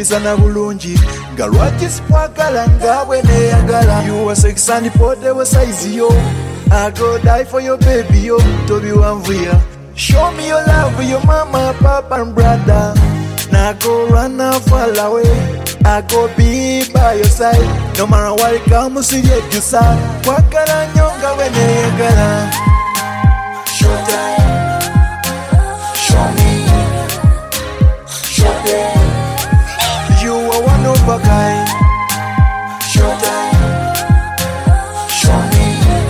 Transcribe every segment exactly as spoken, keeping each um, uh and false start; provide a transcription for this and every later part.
tukumbisana bulungi nga lwaki sikwagala nga bwe neeyagala you are sex and portable size yo I go die for your baby yo tobi wanvuya show me your love your mama papa and brother now go run far away I go be by your side no matter what comes to you decide kwagala nyonga bwe neeyagala showtime show me showtime you are one of a kind showtime show me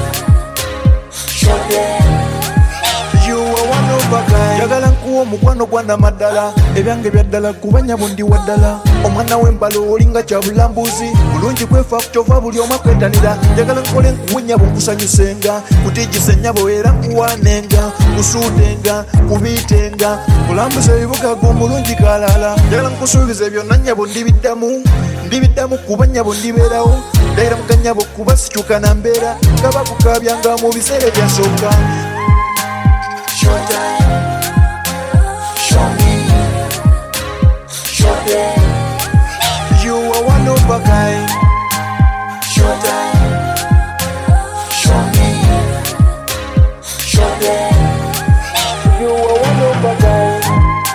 showtime you are one of a kind yagala nkuwa omukwano gwana maddala ebyange byaddala kubanya bundi waddala omwana w'embalo olinga kyabulambuzi bulungi kwefa kukyova buli omu akwetanira njagala nkole nkuwenya bwenkusanyusenga kutijisa ennyabo era nkuwanenga kusuutenga kubiitenga kulambuza ebibuga g'omulungi kalala njagala nkusuubiza byonna nnyabo ndibiddamu ndibiddamu kuba nnyabo ndibeerawo ndayira muka nnyabo kuba sikyuka na mbeera nga bakukabyanga mu biseera byasooka you are one of a kind showtime show me showtime you are one of a kind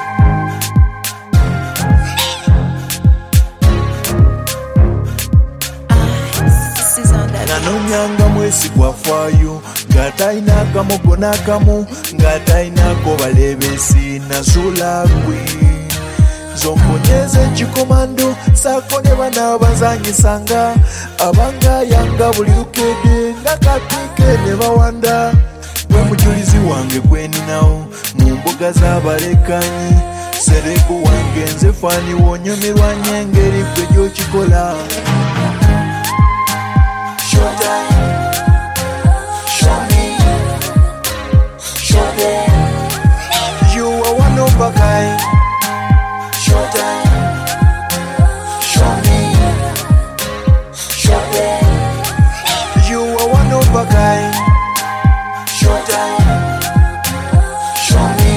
this is on that nanonyanga mwesi gwafaayo ng'atalina akamogo n'akamu ng'atalinako balebesi nazula gwe zomponyeze ekikomando saako ne bana bazanyisanga abangayanga buli lukede nga kapike ne bawanda gwe mujulizi wange gweninawo mu mbuga z'abalekanyi sereko wange nze fani wonyumirwa nyengeri gwe gyokikola you are one of a kind showtime show me showtime you are one of a kind showtime show me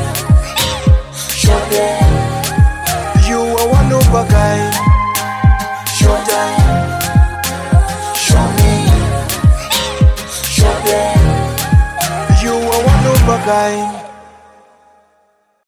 showtime you are one of a kind showtime show me showtime you are one of a kind